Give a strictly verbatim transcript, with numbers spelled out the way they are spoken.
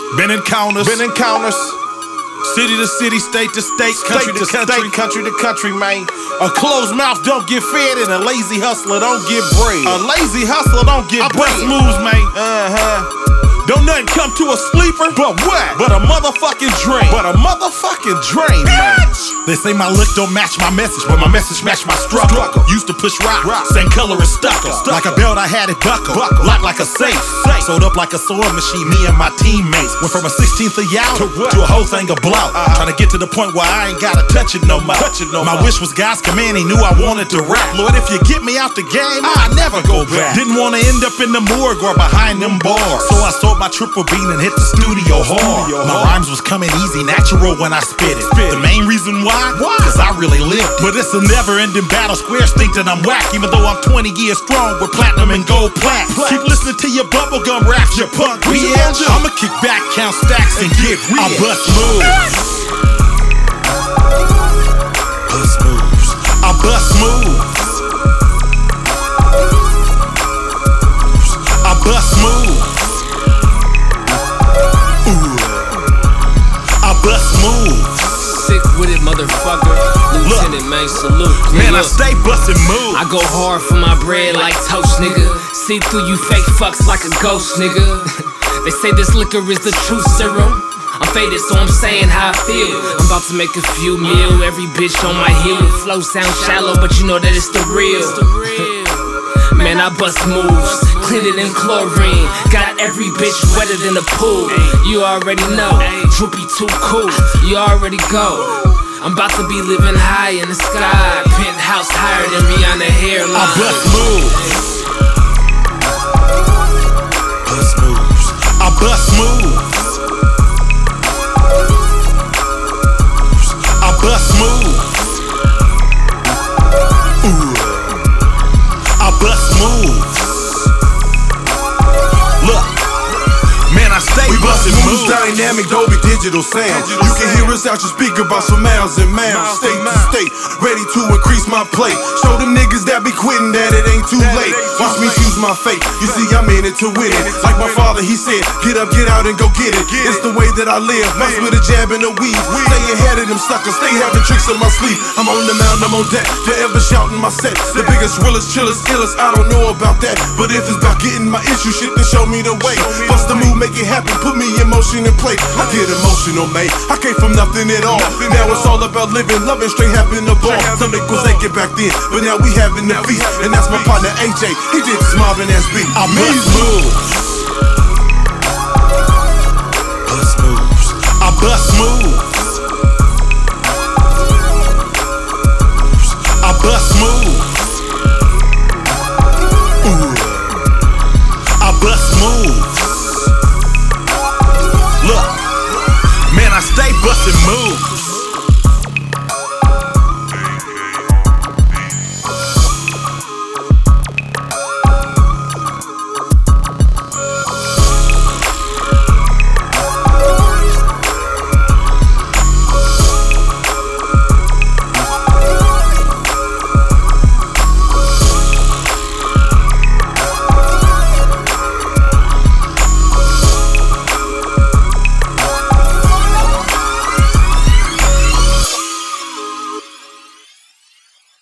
Been encounters, Been encounters. city to city, state to state, country State to to country. state, country to country, man. A closed mouth don't get fed, and a lazy hustler don't get bread. A lazy hustler don't get I bust bread. moves, man. Uh-huh. Don't nothing come to a sleeper, But what? but a motherfucking dream. But a motherfucking dream, man. They say my look don't match my message, but my message match my struggle. Struggle. Used to push rock, Rock. same color as stucco. Stucco. Like a belt, I had it buckled. Buckled. Locked like a safe. Safe. Sewed up like a sewing machine, me and my teammates. Went from a sixteenth of y'all To what? to a whole thing of blout. Uh-huh. Trying to get to the point where I ain't gotta touch it no more. Touch it no my more. wish was God's command, he knew I wanted to rap. Lord, if you get me out the game, I never go back. Didn't wanna end up in the morgue or behind them bars. So I sold my triple bean and hit the studio hard. Studio My hard. rhymes was coming easy, natural when I spit it. Spit The it. main reason why? Why? Cause I really lived it. But it's a never-ending battle. Squares think that I'm whack, even though I'm twenty years strong with platinum and gold plaques. Plaques. Keep listening to your bubblegum raps, your punk What you bitch. gonna do? I'ma kick back, count stacks, and get real. I bust moves. Bust moves. I bust moves. I bust moves. Ooh. I bust moves. Sick with it, motherfucker. Lieutenant, man, salute. Man, I Look, stay busting moves. I go hard for my bread like toast, nigga. See through you fake fucks like a ghost, nigga. They say this liquor is the true serum. I'm faded, so I'm saying how I feel. I'm about to make a few mil. Every bitch on my heel. Flow sound shallow, but you know that it's the real. Man, I bust moves, clean it in chlorine. Got every bitch wetter than a pool. You already know, Droopy too cool. You already go. I'm about to be living high in the sky. Penthouse higher than Rihanna hairline. I bust moves. Bust moves. I bust moves. I bust moves. Ooh. I bust moves. Look, man, I stay We bustin' busting moves, moves. dynamic, Dolby Digital sound. You can hear us out your speaker about some miles and miles, state to state, ready to increase my plate. Show them niggas that be quitting that it ain't too late. Watch me choose my fate. You see, I'm in it to win it. Like my father, he said, get up, get out, and go get it. It's the way that I live. Mess with a jab and a weave. Stay ahead of them suckers. Stay having tricks in my sleeve. I'm on the mound, I'm on deck. Forever shouting my set. The biggest, realest, chillest, illest. I don't know about that, but if it's about getting my issue shit, then show me the way. Bust the move, make it happen. Put me in motion and play. I get emotional, man. I came from nothing at all. Now it's all about living, loving, straight having a ball. Some niggas ain't get back then, but now we having the feast. And that's my partner A J. He did this Marvin S B. I bust moves. Bust moves. I bust moves. I bust moves. Ooh. I bust moves.